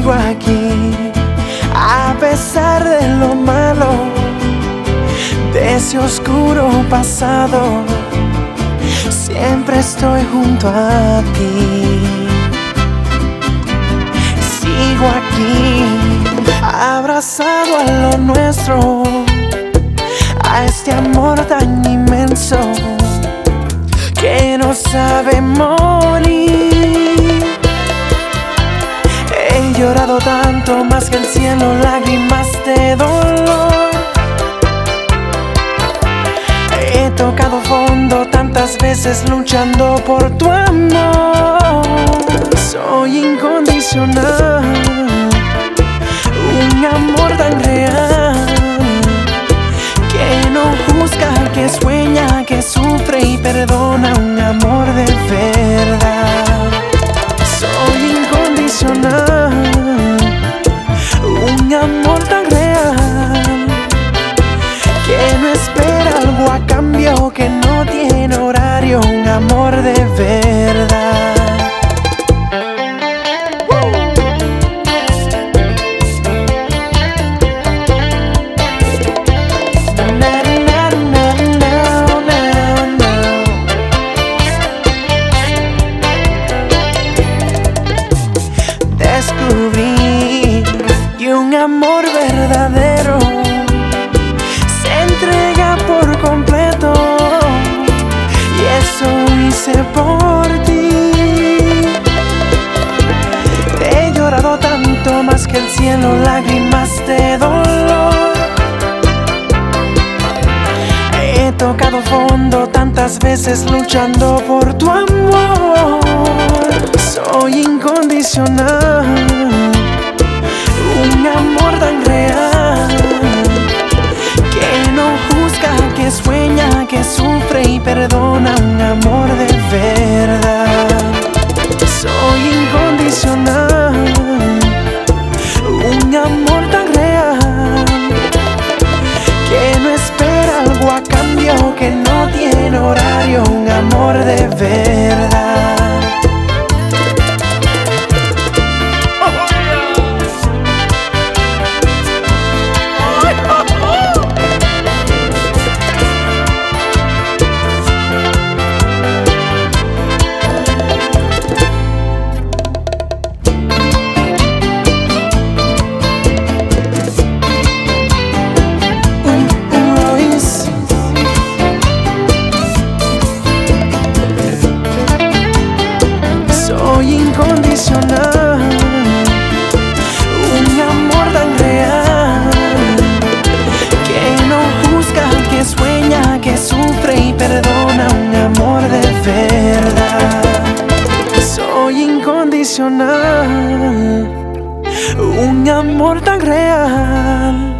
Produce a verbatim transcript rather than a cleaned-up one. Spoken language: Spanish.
sigo aquí, a pesar de lo malo, de ese oscuro pasado. Siempre estoy junto a ti. Sigo aquí, abrazado a lo nuestro, a este amor tan inmenso que no sabe morir. He llorado tanto, más que el cielo, lágrimas de dolor. He tocado fondo tantas veces luchando por tu amor. Soy incondicional, un amor tan real, que no juzga, que sueña, que sufre y perdona, un amor de verdad. Soy incondicional, un amor tan real, que no espera algo a cambio, que no tiene horario, un amor de verdad. Descubrí que un amor verdadero se entrega por completo, y eso hice por ti. He llorado tanto, más que el cielo, lágrimas de dolor. He tocado fondo tantas veces luchando por tu amor. Soy incondicional, un amor tan real, que no juzga, que sueña, que sufre y perdona, un amor de verdad. Soy incondicional, un amor tan real, que no espera algo a cambio, que no tiene horario, un amor de verdad. Soy incondicional, un amor tan real, que no juzga, que sueña, que sufre y perdona, un amor de verdad. Soy incondicional, un amor tan real,